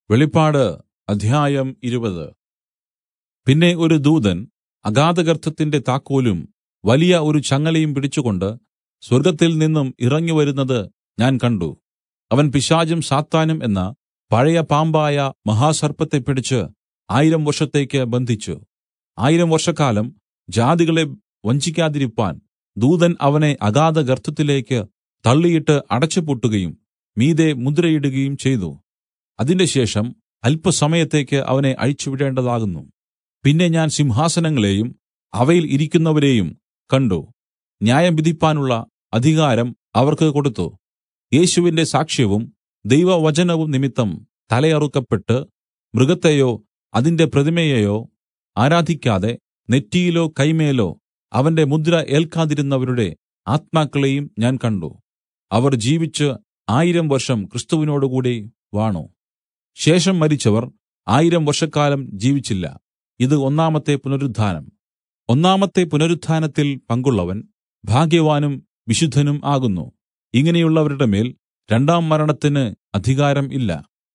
വെളിപ്പാട് അധ്യായം 20. പിന്നെ ഒരു ദൂതൻ അഗാധഗർത്തത്തിന്റെ താക്കോലും വലിയ ഒരു ചങ്ങലയും പിടിച്ചുകൊണ്ട് സ്വർഗ്ഗത്തിൽ നിന്നും ഇറങ്ങിവരുന്നത് ഞാൻ കണ്ട്. അവൻ പിശാചും സാത്താനും എന്ന പഴയ പാമ്പായ മഹാസർപ്പത്തെ പിടിച്ച് 1000 വർഷത്തേക്ക് ബന്ധിച്ചു. 1000 വർഷക്കാലം ജാതികളെ വഞ്ചിക്കാതിരിപ്പാൻ ദൂതൻ അവനെ അഗാധഗർത്തത്തിലേക്ക് തള്ളിയിട്ട് അടച്ചുപൂട്ടുകയും മീതെ മുദ്രയിടുകയും ചെയ്തു. അതിൻറെശേഷം അല്പസമയത്തേക്ക് അവനെ അഴിച്ചുവിടേണ്ടതാകുന്നു. പിന്നെ ഞാൻ സിംഹാസനങ്ങളെയും അവയിൽ ഇരിക്കുന്നവരെയും കണ്ട്. ന്യായം വിധിപ്പാനുള്ള അധികാരം അവർക്ക് കൊടുത്തു. യേശുവിന്റെ സാക്ഷ്യവും ദൈവവചനവും നിമിത്തം തലയറുക്കപ്പെട്ട് മൃഗത്തെയോ അതിന്റെ പ്രതിമയെയോ ആരാധിക്കാതെ നെറ്റിയിലോ കൈമേലോ അവന്റെ മുദ്ര ഏൽക്കാതിരുന്നവരുടെ ആത്മാക്കളെയും ഞാൻ കണ്ട്. അവർ ജീവിച്ച് 1000 വർഷം ക്രിസ്തുവിനോടുകൂടി വാണു. ശേഷം മരിച്ചവർ 1000 വർഷക്കാലം ജീവിച്ചില്ല. ഇത് ഒന്നാമത്തെ പുനരുത്ഥാനം. ഒന്നാമത്തെ പുനരുത്ഥാനത്തിൽ പങ്കുള്ളവൻ ഭാഗ്യവാനും വിശുദ്ധനും ആകുന്നു. ഇങ്ങനെയുള്ളവരുടെ മേൽ രണ്ടാം മരണത്തിന് അധികാരം ഇല്ല.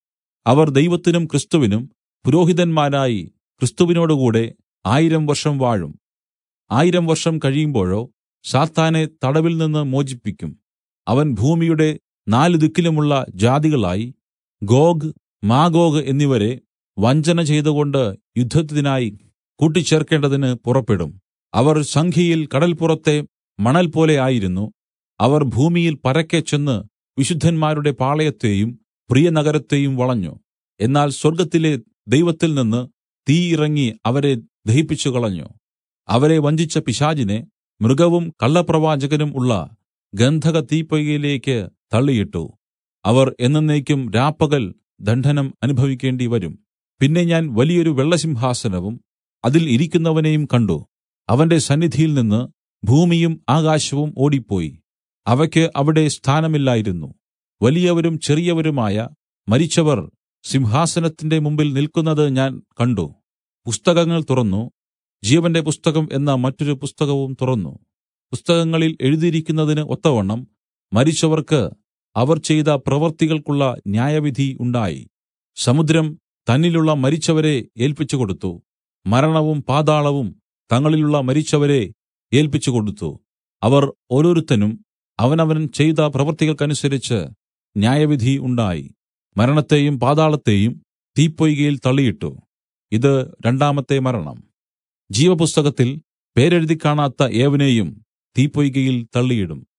അവർ ദൈവത്തിനും ക്രിസ്തുവിനും പുരോഹിതന്മാരായി ക്രിസ്തുവിനോടുകൂടെ 1000 വർഷം വാഴും. 1000 വർഷം കഴിയുമ്പോഴോ സാത്താനെ തടവിൽ നിന്ന് മോചിപ്പിക്കും. അവൻ ഭൂമിയുടെ 4 ദിക്കിലുമുള്ള ജാതികളായി ഗോഗ് മാഗോഗ് എന്നിവരെ വഞ്ചന ചെയ്തുകൊണ്ട് യുദ്ധത്തിനായി കൂട്ടിച്ചേർക്കേണ്ടതിന് പുറപ്പെടും. അവർ സംഖ്യയിൽ കടൽപ്പുറത്തെ മണൽ പോലെ ആയിരുന്നു. അവർ ഭൂമിയിൽ പരക്കെ ചെന്ന് വിശുദ്ധന്മാരുടെ പാളയത്തെയും പ്രിയനഗരത്തെയും വളഞ്ഞു. എന്നാൽ സ്വർഗ്ഗത്തിലെ ദൈവത്തിൽ നിന്ന് തീ ഇറങ്ങി അവരെ ദഹിപ്പിച്ചുകളഞ്ഞു. അവരെ വഞ്ചിച്ച പിശാചിനെ മൃഗവും കള്ളപ്രവാചകനും ഉള്ള ഗന്ധക തീപ്പൊയ്കയിലേക്ക് തള്ളിയിട്ടു. അവർ എന്നെന്നേക്കും രാപ്പകൽ ദണ്ഡനം അനുഭവിക്കേണ്ടി വരും. പിന്നെ ഞാൻ വലിയൊരു വെള്ളസിംഹാസനവും അതിൽ ഇരിക്കുന്നവനെയും കണ്ട്. അവന്റെ സന്നിധിയിൽ നിന്ന് ഭൂമിയും ആകാശവും ഓടിപ്പോയി. അവയ്ക്ക് അവിടെ സ്ഥാനമില്ലായിരുന്നു. വലിയവരും ചെറിയവരുമായ മരിച്ചവർ സിംഹാസനത്തിന്റെ മുമ്പിൽ നില്ക്കുന്നത് ഞാൻ കണ്ട്. പുസ്തകങ്ങൾ തുറന്നു. ജീവന്റെ പുസ്തകം എന്ന മറ്റൊരു പുസ്തകവും തുറന്നു. പുസ്തകങ്ങളിൽ എഴുതിയിരിക്കുന്നതിന് ഒത്തവണ്ണം മരിച്ചവർക്ക് അവർ ചെയ്ത പ്രവൃത്തികൾക്കുള്ള ന്യായവിധി ഉണ്ടായി. സമുദ്രം തന്നിലുള്ള മരിച്ചവരെ ഏല്പിച്ചുകൊടുത്തു. മരണവും പാതാളവും തങ്ങളിലുള്ള മരിച്ചവരെ ഏല്പിച്ചുകൊടുത്തു. അവർ ഓരോരുത്തനും അവനവൻ ചെയ്ത പ്രവൃത്തികൾക്കനുസരിച്ച് ന്യായവിധി ഉണ്ടായി. മരണത്തെയും പാതാളത്തെയും തീപ്പൊയ്കയിൽ തള്ളിയിട്ടു. ഇത് രണ്ടാമത്തെ മരണം. ജീവപുസ്തകത്തിൽ പേരെഴുതി കാണാത്ത ഏവനെയും തീപ്പൊയ്കയിൽ തള്ളിയിടും.